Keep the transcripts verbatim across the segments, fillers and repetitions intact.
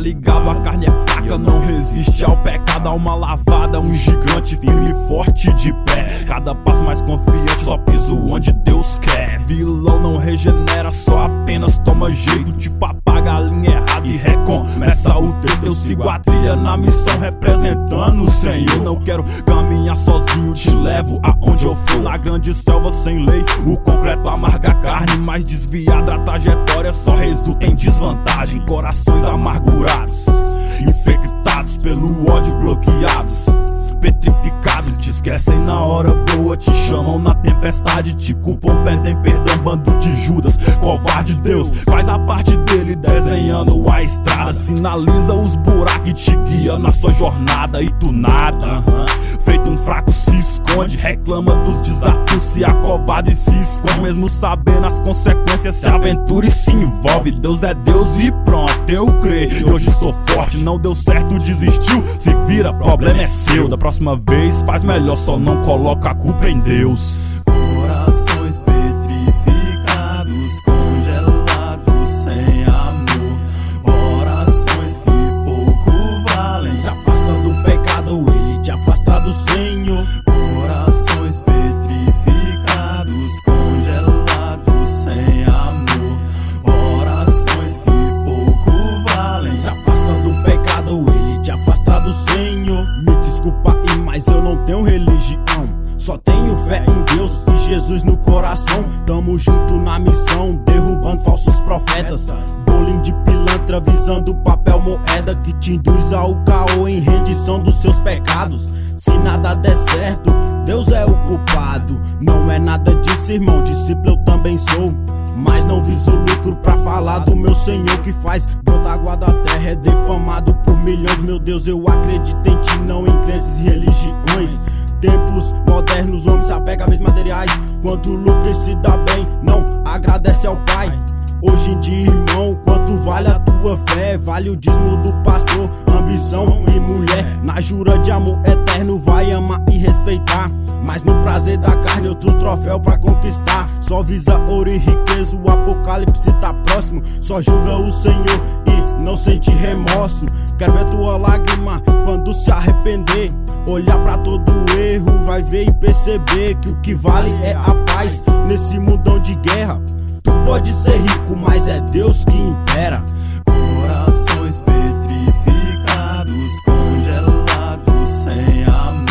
ligado, a carne é fraca, não resiste ao pecado. Alma lavada, um gigante firme e forte de pé. Cada passo mais confiante, só piso onde Deus quer. Vilão não regenera, só apenas toma jeito. Tipo apaga a linha errada e recomeça o texto. Eu sigo a trilha na missão, representando o Senhor. Não quero caminhar sozinho, te levo aonde eu for. Na grande selva sem lei, o concreto amarga a carne, mas desviada a trajetória só resulta em desvantagem. Corações amargurados, infectados pelo ódio, bloqueados, petrificados. Te esquecem na hora boa, te chamam na tempestade, te culpam, pedem perdão, bando de Judas, covarde. Deus faz a parte dele desenhando a estrada, sinaliza os buracos e te guia na sua jornada. E tu nada, uh-huh. feito um fraco se esconde, reclama dos desafios, se acovarda e se esconde. Mesmo sabendo as consequências, se aventura e se envolve. Deus é Deus e pronto, eu creio. Hoje sou forte, não deu certo, desistiu, se vira, problema é seu. Da próxima vez faz melhor, só não coloca a culpa em Deus. Corações petrificados, congelados sem amor. Orações que pouco valem, se afasta do pecado, ele te afasta do Senhor. Corações petrificados, congelados sem amor. Orações que pouco valem, se afasta do pecado, ele te afasta do Senhor. Me desculpa aí, mas eu não tenho religião, só tenho fé em Deus e Jesus no coração. Tamo junto na missão, derrubando falsos profetas. Bolinho de pilantra visando papel moeda, que te induz ao caô em rendição dos seus pecados. Se nada der certo, Deus é o culpado. Não é nada disso, irmão, discípulo eu também sou, mas não viso lucro pra falar do meu Senhor que faz brotar água da terra. É defamado por milhões, meu Deus, eu acredito em ti, não em crenças e religiões. Tempos modernos, homens se apegam a bens materiais, quanto lucro e se dá bem, não agradece ao Pai. Hoje em dia, irmão, quanto vale a tua fé? Vale o dízimo do pastor, ambição e mulher. Na jura de amor eterno vai amar e respeitar, mas no prazer da carne outro troféu pra conquistar. Só visa ouro e riqueza, o apocalipse tá próximo. Só julga o Senhor e não sente remorso. Quero ver tua lágrima quando se arrepender. Olhar pra todo erro, vai ver e perceber que o que vale é a paz. Nesse mundão de guerra, tu pode ser rico, mas é Deus que impera. Corações petrificados, congelados sem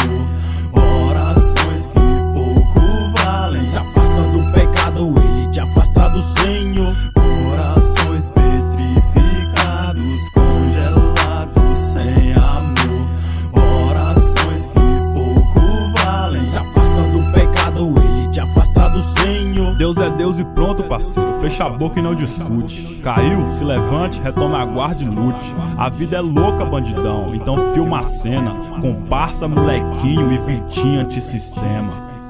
amor. Orações que pouco valem, se afasta do pecado, ele te afasta do Senhor. Corações petrificados, congelados sem amor. Orações que pouco valem, se afasta do pecado, ele te afasta do Senhor. Deus é Deus e pronto, parceiro, fecha a boca e não discute. Caiu, se levante, retome a guarda e lute. A vida é louca, bandidão, então filma a cena. Comparsa, molequinho e Vitinho antissistema.